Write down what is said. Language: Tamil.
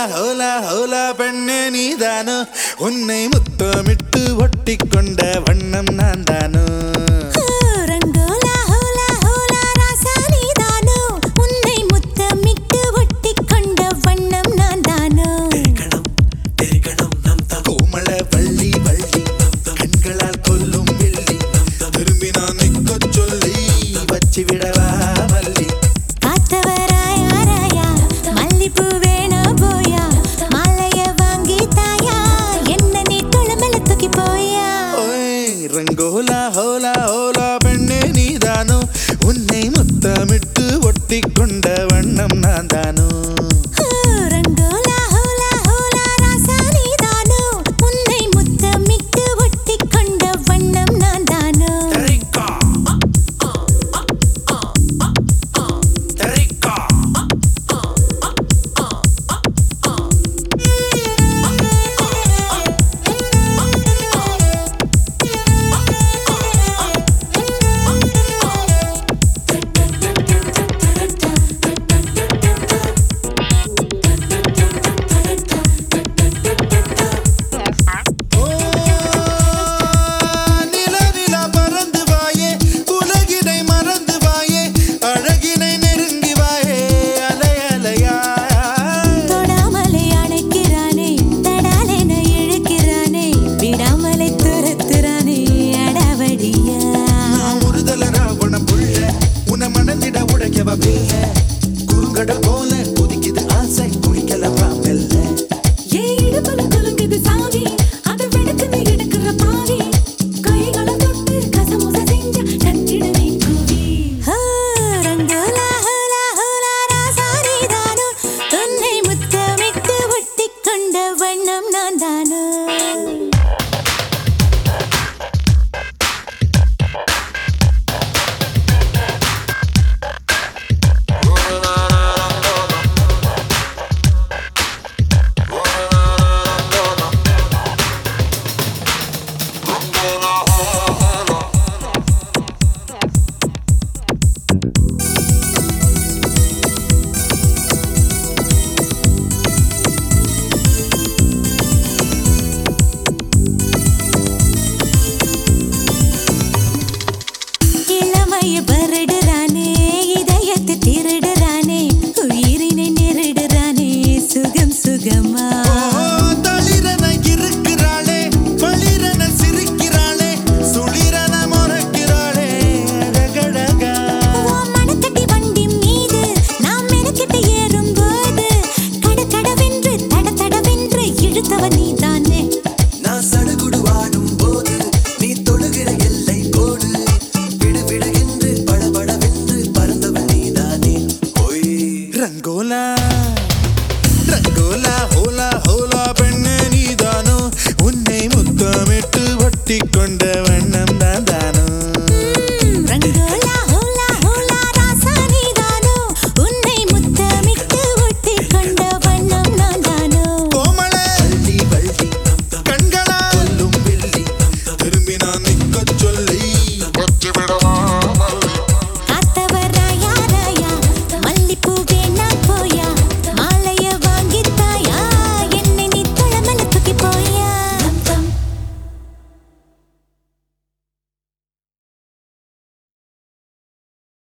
ஹோலா ஹோலா பெண்ணே நீதானோ உன்னை முத்தமிட்டு ஒட்டி கொண்ட வண்ணம் நான் தானோ ரங்கோலா ஹோலா ஹோலா ராசா நீதானோ உன்னை முத்தமிட்டு ஒட்டி கொண்ட வண்ணம் நான் தானோ தெரிகணம் நம் தம் கோமள வள்ளி வள்ளி கண்களால் கொல்லும் வெள்ளி திரும்பி நான் நிற்கச் சொல்லி வச்சு விடவா மல்லி காத்தவராயா ராயா மல்லிப்பூ வேணா போயா மாலைய வாங்கி தாயா என்ன நீ தொழமல தூக்கி போயா ரங்கோலா ஹோலா ஹோலா பெண்ணே நீதானோ உன்னை முத்தமிட்டு ஒட்டி கொண்ட வண்ணம் நான் தானோ ரங்கோலா ஹோலா ஹோலா ராசா நீதானோ உன்னை முத்தமிட்டு ஒட்டி கொண்ட வண்ணம் நான் தானோ குறுங்கடல் போல கொதிக்குது ஆசை குடிக்கலவா மெல்ல ஏன் இடுப்புல குலுங்குது சாவி அதை வெடுக்குது எடுக்கிற பாவி கைகளை தொட்டு கசமுச செஞ்ச நச்சிடுவே கூவி ரங்கோலா ஹோலா ஹோலா ராசா நீதானோ உன்னை முத்தமிட்டு ஒட்டி கொண்ட வண்ணம் நான் தானோ வருடுறானே இதயத்தை திருடுறானே உயிரினை நெருடுறானே சுகம் சுகமா தளிரன இருக்கிறாளே பளிரன சிரிக்கிறாளே சுளிரன முறைக்கிறாளே அழகழகா மனக்கட்டி வண்டி மீது நாம் மெனக்கிட்டு ஏறும்போது கடகடவென்று தடதடவென்று இழுத்தவன் நீதானே நான் சடுகுடு வாடும் போது நீ தொழுகிற எல்லை கோடு ரங்கோலா ரங்கோலா ஹோலா ஹோலா பெண்ணே நீதானோ உன்னை முத்தமிட்டு ஒட்டி கொண்ட வண்ணம் தான் தானோ ரங்கோலா